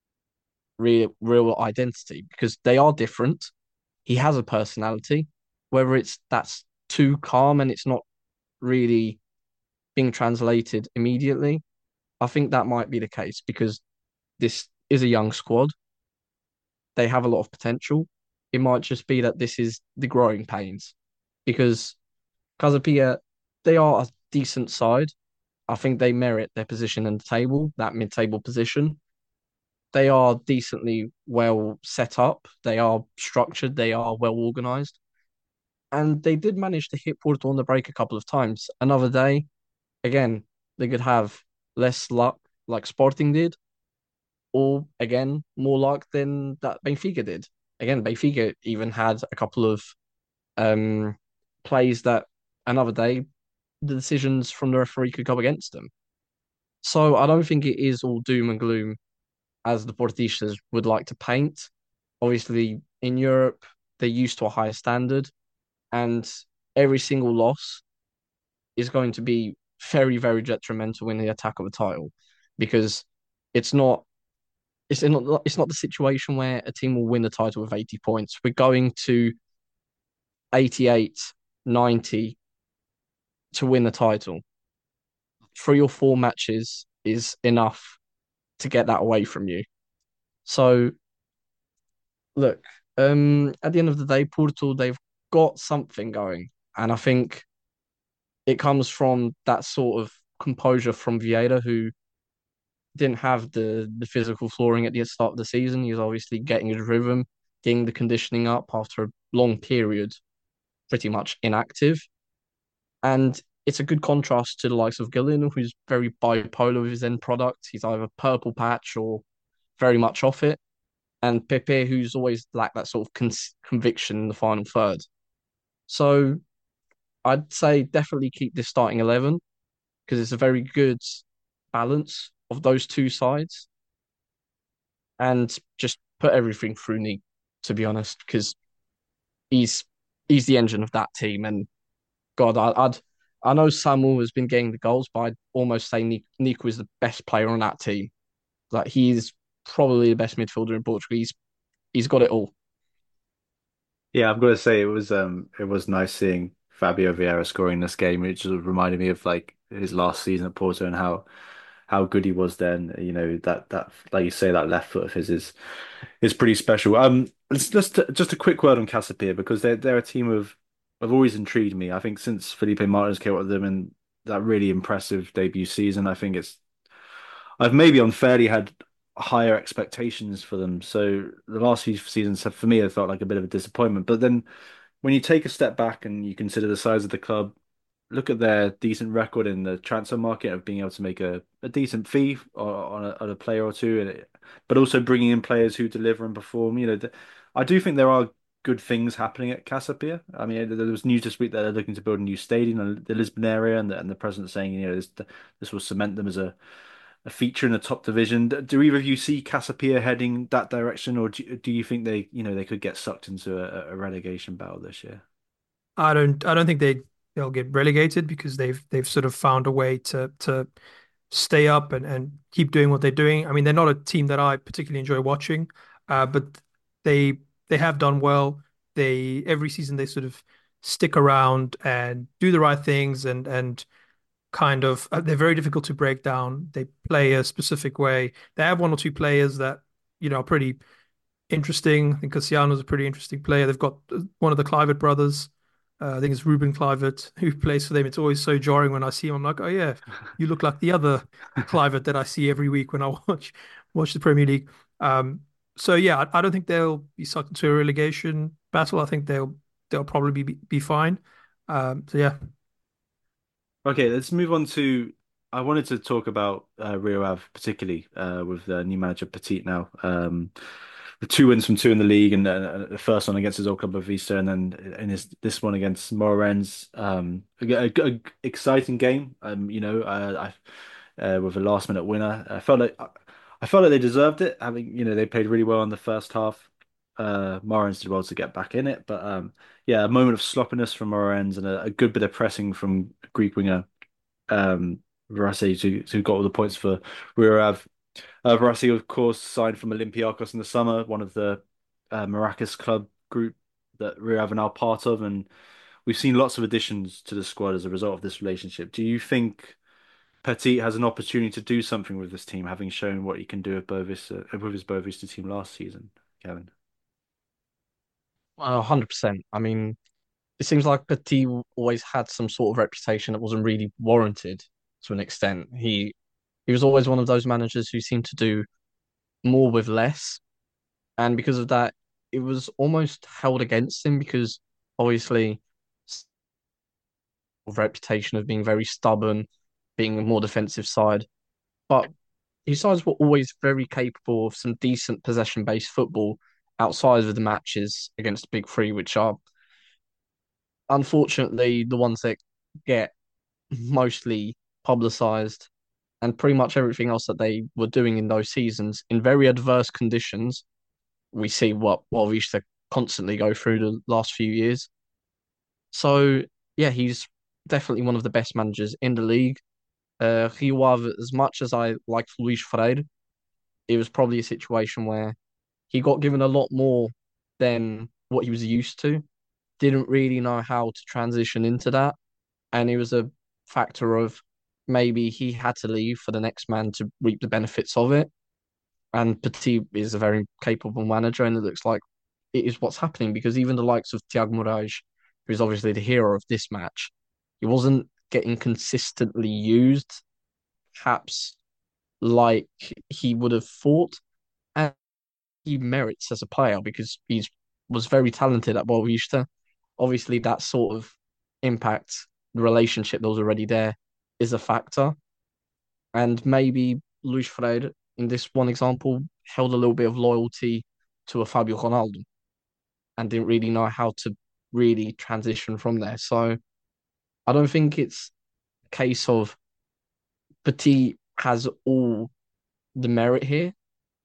real identity because they are different. He has a personality, whether it's that's too calm and it's not really being translated immediately. I think that might be the case because this is a young squad. They have a lot of potential. It might just be that this is the growing pains because Casapia, they are a decent side. I think they merit their position in the table, that mid-table position. They are decently well set up. They are structured. They are well organized. And they did manage to hit Porto on the break a couple of times. Another day, again, they could have less luck like Sporting did, or again, more luck than that Benfica did. Again, Benfica even had a couple of um, plays that another day the decisions from the referee could go against them. So I don't think it is all doom and gloom as the Portistas would like to paint. Obviously, in Europe, they're used to a higher standard, and every single loss is going to be very, very detrimental in the attack of a title because it's not it's not the situation where a team will win the title with 80 points. We're going to 88, 90 to win the title. 3 or 4 matches is enough to get that away from you. So look, at the end of the day, Porto, they've got something going. And I think it comes from that sort of composure from Vieira, who didn't have the physical flooring at the start of the season. He was obviously getting his rhythm, getting the conditioning up after a long period, pretty much inactive. And it's a good contrast to the likes of Gillen, who's very bipolar with his end product. He's either purple patch or very much off it. And Pepe, who's always lacked that sort of conviction in the final third. So I'd say definitely keep this starting 11 because it's a very good balance of those two sides, and just put everything through Nick, to be honest, because he's he's the engine of that team. And God, I know Samuel has been getting the goals, but I'd almost say Nico is the best player on that team. Like he's probably the best midfielder in Portugal. He's got it all. Yeah, I've got to say it was nice seeing Fabio Vieira scoring this game. It just reminded me of like his last season at Porto and how good he was then. You know, that like you say, that left foot of his is pretty special. It's just a quick word on Casapia because they're a team of have always intrigued me. I think since Felipe Martins came up with them in that really impressive debut season, I think I've maybe unfairly had higher expectations for them. So the last few seasons have, for me, have felt like a bit of a disappointment. But then when you take a step back and you consider the size of the club, look at their decent record in the transfer market of being able to make a decent fee on a player or two, but also bringing in players who deliver and perform. You know, I do think there are good things happening at Casapia. I mean, there was news this week that they're looking to build a new stadium in the Lisbon area, and the president saying, you know, this will cement them as a feature in the top division. Do either of you see Casapia heading that direction, or do you think they, you know, they could get sucked into a relegation battle this year? I don't think they'll get relegated because they've sort of found a way to stay up and keep doing what they're doing. I mean, they're not a team that I particularly enjoy watching, but they they have done well. They every season they sort of stick around and do the right things and kind of they're very difficult to break down. They play a specific way. They have one or two players that are pretty interesting. I think Cassiano's a pretty interesting player. They've got one of the Clivert brothers. I think it's Ruben Clivert who plays for them. It's always so jarring when I see him. I'm like, oh yeah, you look like the other Clivert that I see every week when I watch the Premier League. Um, so yeah, I don't think they'll be sucked into a relegation battle. I think they'll probably be fine. So yeah, Okay, let's move on to. I wanted to talk about Rio Ave particularly with new manager Petit now. The 2 wins from two in the league, and the first one against his old club Vista, and then in this one against Moreirense. Exciting game. With a last minute winner, I felt like they deserved it. Having they played really well in the first half. Moreirense did well to get back in it, but yeah, a moment of sloppiness from Moreirense and a good bit of pressing from Greek winger Verassi who got all the points for Rio Ave. Verassi, of course, signed from Olympiacos in the summer, one of the Maracas club group that Rio Ave are now part of, and we've seen lots of additions to the squad as a result of this relationship. Do you think Petit has an opportunity to do something with this team, having shown what he can do with his Bovista team last season, Kevin? 100%. I mean, it seems like Petit always had some sort of reputation that wasn't really warranted to an extent. He was always one of those managers who seemed to do more with less, and because of that, it was almost held against him because obviously reputation of being very stubborn, being a more defensive side. But his sides were always very capable of some decent possession-based football outside of the matches against the big three, which are unfortunately the ones that get mostly publicized, and pretty much everything else that they were doing in those seasons in very adverse conditions. We see what Vista constantly go through the last few years. So yeah, he's definitely one of the best managers in the league. Rio Ave, as much as I like Luís Freire, it was probably a situation where he got given a lot more than what he was used to. didn't really know how to transition into that. And it was a factor of maybe he had to leave for the next man to reap the benefits of it. And Petit is a very capable manager, and it looks like it is what's happening because even the likes of Tiago Moraes, who is obviously the hero of this match, he wasn't getting consistently used, perhaps like he would have thought, and he merits as a player because he's was very talented at Boavista. Obviously, that sort of impact, the relationship that was already there, is a factor, and maybe Luis Freire, in this one example, held a little bit of loyalty to a Fabio Ronaldo and didn't really know how to really transition from there. So I don't think it's a case of Petit has all the merit here.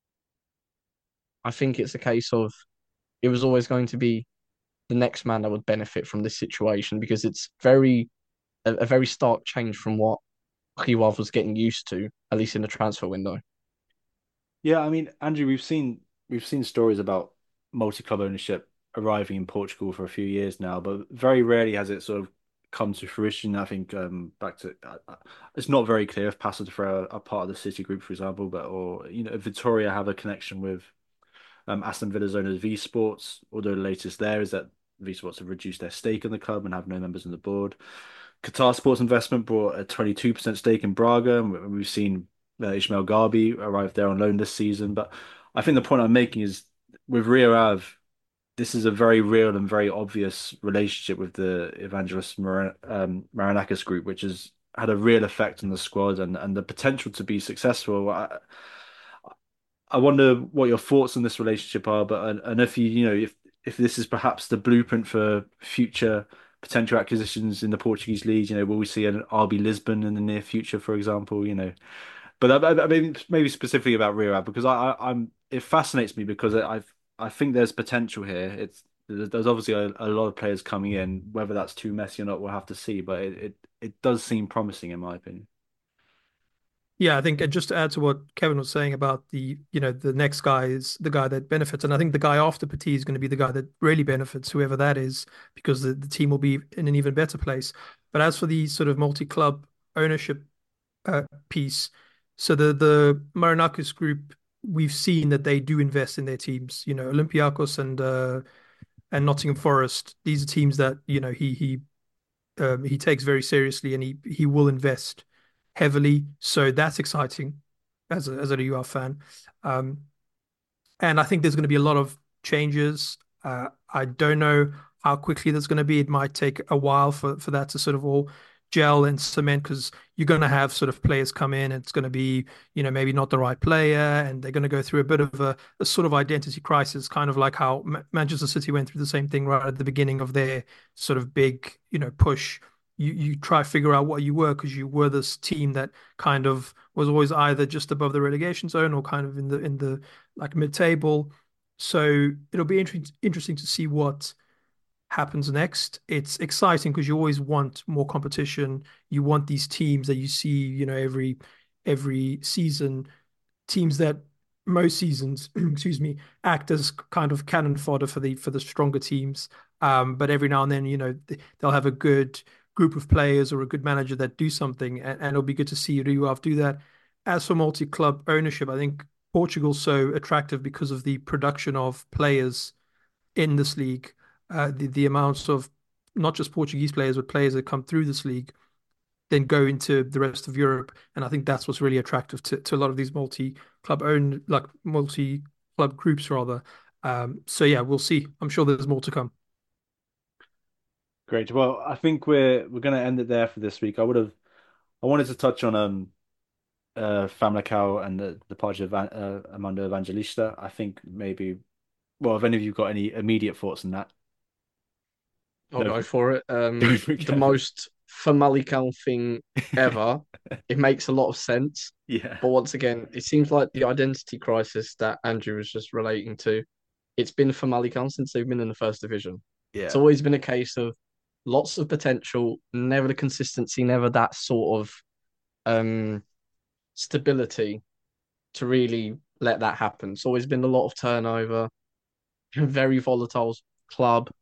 I think it's a case of it was always going to be the next man that would benefit from this situation because it's a very stark change from what Riwaf was getting used to, at least in the transfer window. Yeah, I mean, Andrew, we've seen stories about multi-club ownership arriving in Portugal for a few years now, but very rarely has it sort of come to fruition. I think back to it's not very clear if Passo de Ferreira are part of the City Group, for example, but or Victoria have a connection with Aston Villa's owners V Sports. Although the latest there is that V Sports have reduced their stake in the club and have no members on the board. Qatar Sports Investment bought a 22% stake in Braga, and we've seen Ismail Garbi arrive there on loan this season. But I think the point I'm making is with Rio Ave, this is a very real and very obvious relationship with the Marinakis group, which has had a real effect on the squad and the potential to be successful. I wonder what your thoughts on this relationship are, but and if if this is perhaps the blueprint for future potential acquisitions in the Portuguese league, will we see an RB Lisbon in the near future, for example, But I mean, maybe specifically about Rio Ave because I'm it fascinates me because I think there's potential here. There's obviously a lot of players coming in. Whether that's too messy or not, we'll have to see. But it does seem promising in my opinion. Yeah, I think, and just to add to what Kevin was saying about the next guy is the guy that benefits. And I think the guy after Petit is going to be the guy that really benefits, whoever that is, because the team will be in an even better place. But as for the sort of multi-club ownership piece, so the Marinakis group, we've seen that they do invest in their teams. Olympiacos and Nottingham Forest, these are teams that, he takes very seriously, and he will invest heavily. So that's exciting as a UR fan. Um, and I think there's going to be a lot of changes. I don't know how quickly that's going to be. It might take a while for that to sort of all gel and cement because you're going to have sort of players come in and it's going to be, maybe not the right player and they're going to go through a bit of a sort of identity crisis, kind of like how Manchester City went through the same thing right at the beginning of their sort of big, push. You try to figure out what you were because you were this team that kind of was always either just above the relegation zone or kind of in the like mid-table. So it'll be interesting to see what happens next. It's exciting because you always want more competition. You want these teams that you see, every season, teams that most seasons, excuse me, act as kind of cannon fodder for the stronger teams. But every now and then, they'll have a good group of players or a good manager that do something, and it'll be good to see Rio Ave do that. As for multi-club ownership, I think Portugal's so attractive because of the production of players in this league, the amounts of not just Portuguese players, but players that come through this league, then go into the rest of Europe. And I think that's what's really attractive to a lot of these multi-club groups rather. So yeah, we'll see. I'm sure there's more to come. Great. Well, I think we're going to end it there for this week. I wanted to touch on Famalicão and the departure of Armando Evangelista. I think maybe, well, if any of you got any immediate thoughts on that, I'll go go for, for it. go for it, The Kevin. most Famalicão thing ever. It makes a lot of sense. Yeah, But once again, it seems like the identity crisis that Andrew was just relating to, it's been Famalicão since they've been in the first division. It's yeah. always been a case of lots of potential, never the consistency, never that sort of um, stability to really let that happen. It's always been a lot of turnover, very volatile club.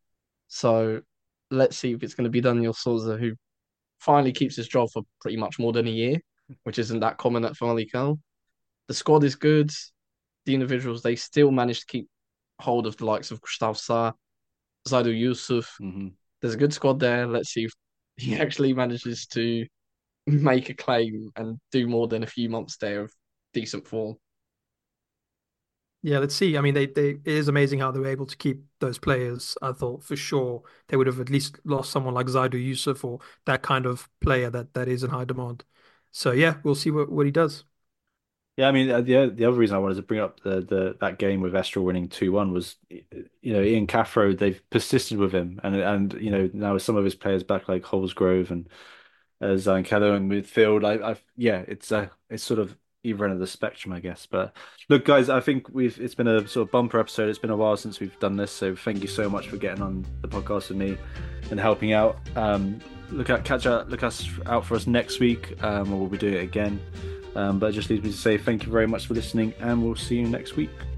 So let's see if it's going to be Daniel Souza, who finally keeps his job for pretty much more than a year, which isn't that common at Famalicão. The squad is good. The individuals, they still manage to keep hold of the likes of Gustavo Sá, Zaidu Yusuf. Hmm. There's a good squad there. Let's see if he actually manages to make a claim and do more than a few months there of decent form. Yeah, let's see. I mean, it is amazing how they were able to keep those players. I thought for sure they would have at least lost someone like Zaidu Yusuf or that kind of player that is in high demand. So yeah, we'll see what he does. Yeah, I mean, the other reason I wanted to bring up the that game with Estoril winning 2-1 was, Ian Cathro, they've persisted with him, and now with some of his players back like Holsgrove and Zankelo in midfield, yeah, it's sort of either end of the spectrum, I guess. But look, guys, I think it's been a sort of bumper episode. It's been a while since we've done this, so thank you so much for getting on the podcast with me and helping out. Look us out for us next week, or we'll be doing it again. But it just leaves me to say thank you very much for listening, and we'll see you next week.